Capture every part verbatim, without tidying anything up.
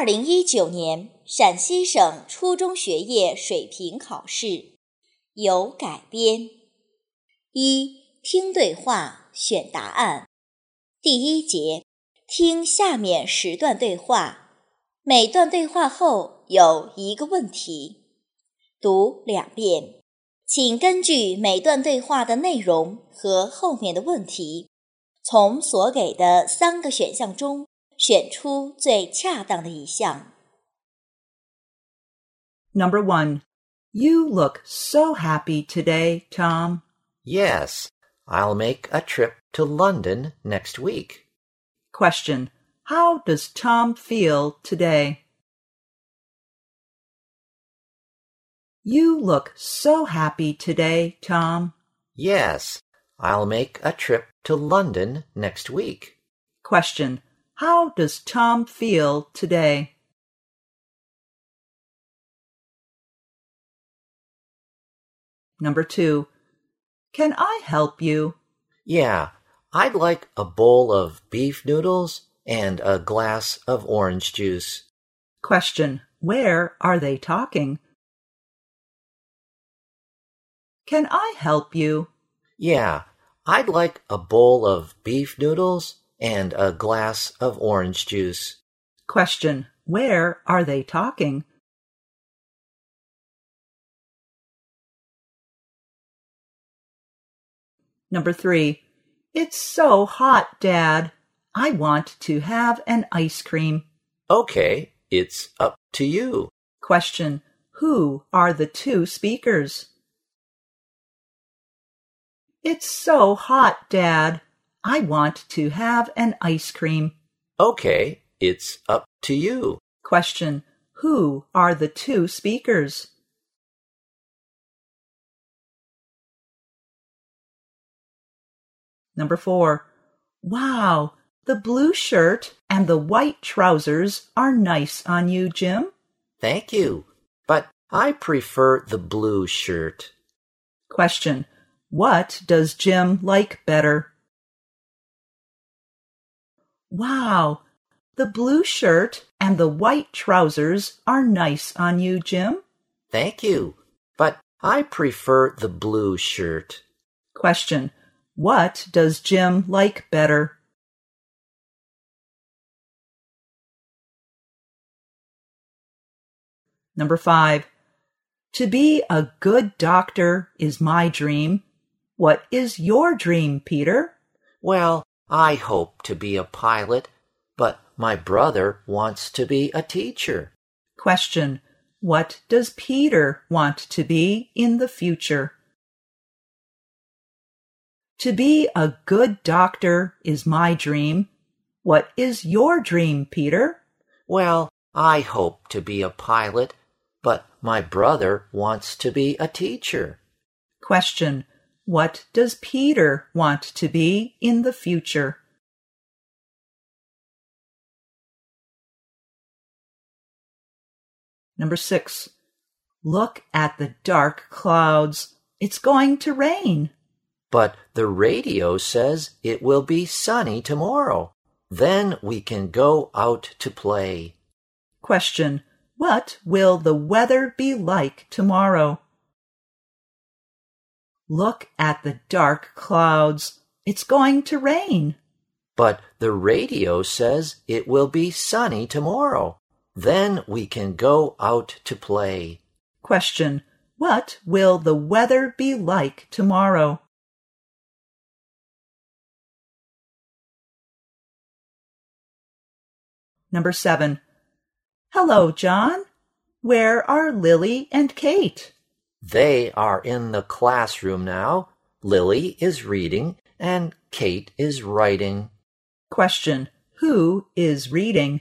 二零一九年陕西省初中学业水平考试有改编。一、听对话，选答案。第一节，听下面十段对话，每段对话后有一个问题，读两遍，请根据每段对话的内容和后面的问题，从所给的三个选项中选出最恰当的一项。 Number one, you look so happy today, Tom. Yes, I'll make a trip to London next week. Question, how does Tom feel today? You look so happy today, Tom. Yes, I'll make a trip to London next week. Question, how does Tom feel today? Number two, can I help you? Yeah, I'd like a bowl of beef noodles and a glass of orange juice. Question, where are they talking? Can I help you? Yeah, I'd like a bowl of beef noodles and a glass of orange juice. Question, where are they talking? Number three, it's so hot, Dad. I want to have an ice cream. Okay, it's up to you. Question, who are the two speakers? It's so hot, Dad. I want to have an ice cream. Okay, it's up to you. Question, who are the two speakers? Number four, wow, the blue shirt and the white trousers are nice on you, Jim. Thank you, but I prefer the blue shirt. Question, what does Jim like better? Wow, the blue shirt and the white trousers are nice on you, Jim. Thank you, but I prefer the blue shirt. Question, what does Jim like better? Number five, to be a good doctor is my dream. What is your dream, Peter? Well, I hope to be a pilot, but my brother wants to be a teacher. Question, what does Peter want to be in the future? To be a good doctor is my dream. What is your dream, Peter? Well, I hope to be a pilot, but my brother wants to be a teacher. Question, what does Peter want to be in the future? Number six, look at the dark clouds. It's going to rain. But the radio says it will be sunny tomorrow. Then we can go out to play. Question, what will the weather be like tomorrow? Look at the dark clouds. It's going to rain. But the radio says it will be sunny tomorrow. Then we can go out to play. Question, what will the weather be like tomorrow? Number seven, hello, John. Where are Lily and Kate? They are in the classroom now. Lily is reading and Kate is writing. Question, who is reading?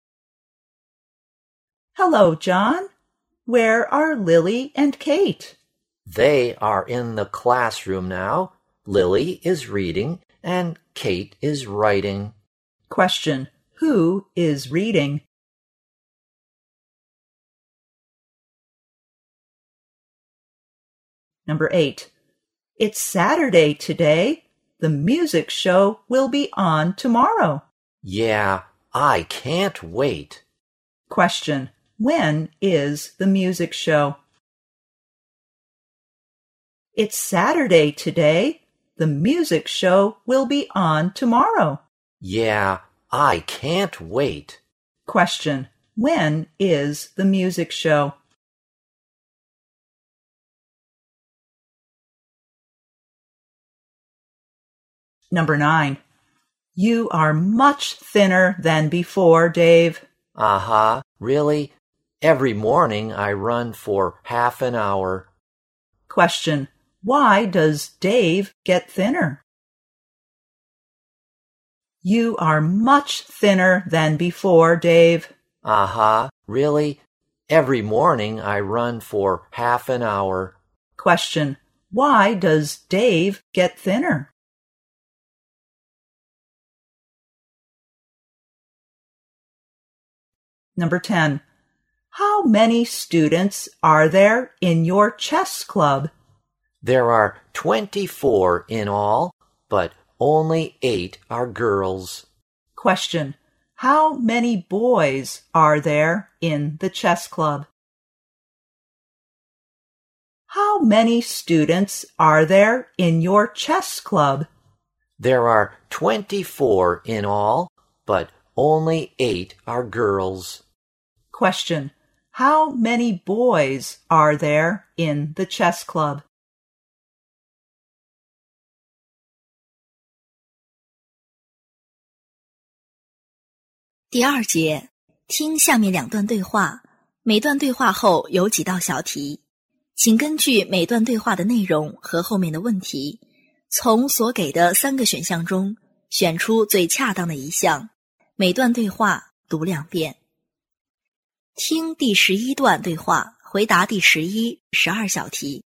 Hello, John. Where are Lily and Kate? They are in the classroom now. Lily is reading and Kate is writing. Question, who is reading? Number eight, it's Saturday today. The music show will be on tomorrow. Yeah, I can't wait. Question. When is the music show? It's Saturday today. The music show will be on tomorrow. Yeah, I can't wait. Question. When is the music show? Number nine. You are much thinner than before, Dave. Uh-huh, really? Every morning I run for half an hour. Question. Why does Dave get thinner? You are much thinner than before, Dave. Uh-huh, really? Every morning I run for half an hour. Question. Why does Dave get thinner? Number ten. How many students are there in your chess club? There are twenty-four in all, but only eight are girls. Question. How many boys are there in the chess club? How many students are there in your chess club? There are twenty-four in all, but only eight are girls. Question. How many boys are there in the chess club? 《第二节，听下面两段对话，每段对话后有几道小题，请根据每段对话的内容和后面的问题，从所给的三个选项中选出最恰当的一项，每段对话读两遍。听第十一段对话，回答第十一、十二小题。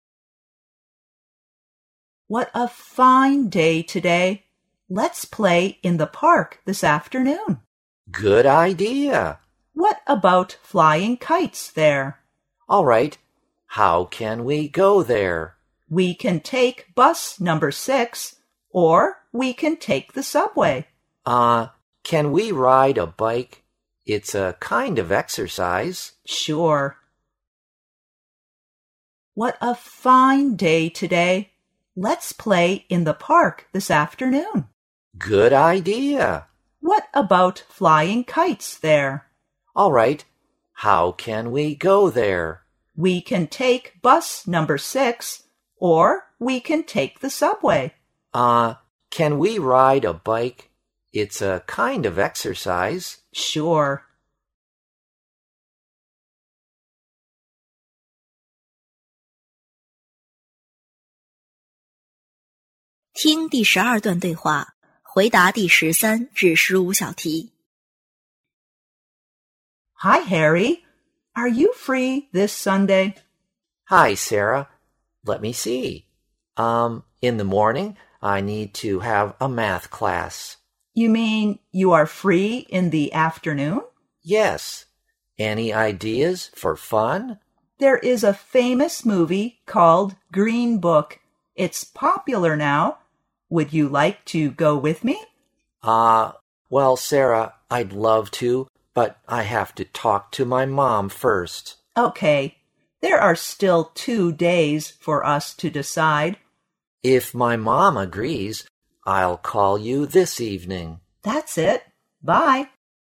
What a fine day today. Let's play in the park this afternoon. Good idea. What about flying kites there? All right. How can we go there? We can take bus number six, or we can take the subway. Uh, can we ride a bike? It's a kind of exercise. Sure. What a fine day today. Let's play in the park this afternoon. Good idea. What about flying kites there? All right. How can we go there? We can take bus number six, or we can take the subway. Uh, can we ride a bike? It's a kind of exercise. Sure. 《听第十二段对话，回答第十三至十五小题。 Hi, Harry. Are you free this Sunday? Hi, Sarah. Let me see. Um, in the morning, I need to have a math class. You mean you are free in the afternoon? Yes. Any ideas for fun? There is a famous movie called Green Book. It's popular now. Would you like to go with me? Uh, well, Sarah, I'd love to, but I have to talk to my mom first. Okay. There are still two days for us to decide. If my mom agrees, I'll call you this evening. That's it. Bye.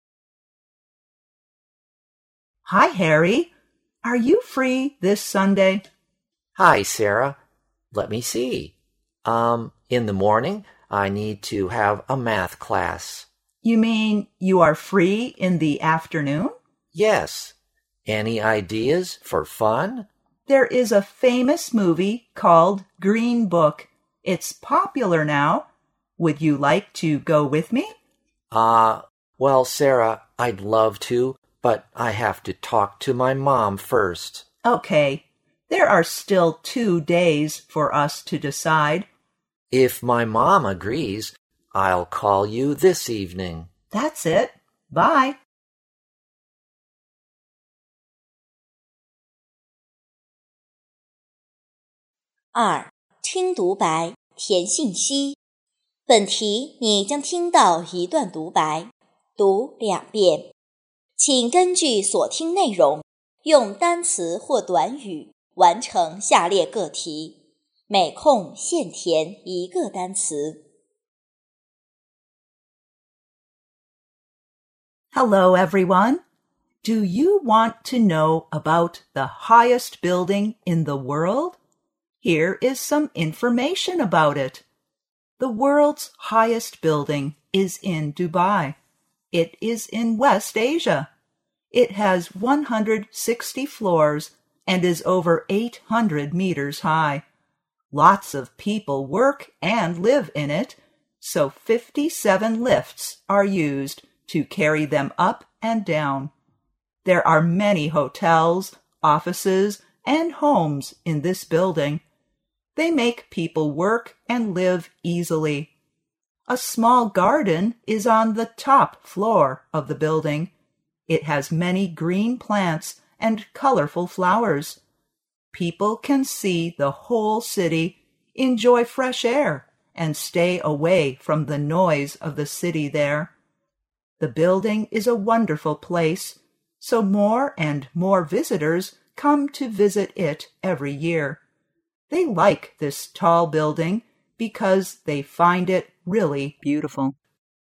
Hi, Harry. Are you free this Sunday? Hi, Sarah. Let me see. Um, in the morning, I need to have a math class. You mean you are free in the afternoon? Yes. Any ideas for fun? There is a famous movie called Green Book. It's popular now. Would you like to go with me? Uh, well, Sarah, I'd love to, but I have to talk to my mom first. Okay. There are still two days for us to decide. If my mom agrees, I'll call you this evening. That's it. Bye. 二、听独白，填信息。本题你将听到一段独白，读两遍。 请根据所听内容，用单词或短语完成下列个题，每空限填一个单词。 Hello, everyone. Do you want to know about the highest building in the world? Here is some information about it. The world's highest building is in Dubai. It is in West Asia. It has one hundred sixty floors and is over eight hundred meters high. Lots of people work and live in it, so fifty-seven lifts are used to carry them up and down. There are many hotels, offices, and homes in this building. They make people work and live easily. A small garden is on the top floor of the building. It has many green plants and colorful flowers. People can see the whole city, enjoy fresh air, and stay away from the noise of the city there. The building is a wonderful place, so more and more visitors come to visit it every year. They like this tall building because they find it really beautiful.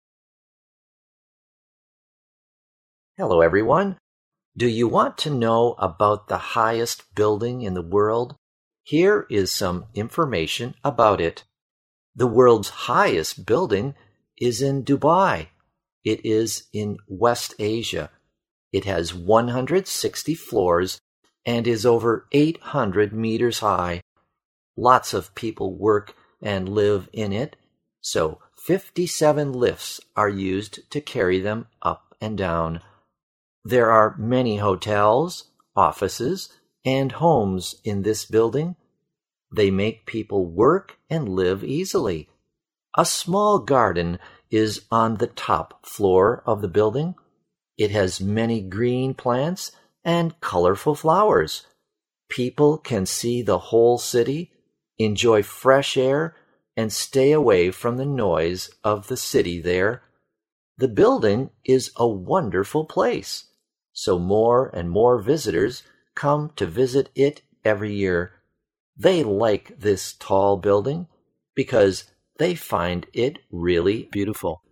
Hello, everyone. Do you want to know about the highest building in the world? Here is some information about it. The world's highest building is in Dubai. It is in West Asia. It has one hundred sixty floors and is over eight hundred meters high. Lots of people work and live in it, so fifty-seven lifts are used to carry them up and down. There are many hotels, offices, and homes in this building. They make people work and live easily. A small garden is on the top floor of the building. It has many green plants and colorful flowers. People can see the whole city, enjoy fresh air, and stay away from the noise of the city there. The building is a wonderful place, so more and more visitors come to visit it every year. They like this tall building because they find it really beautiful.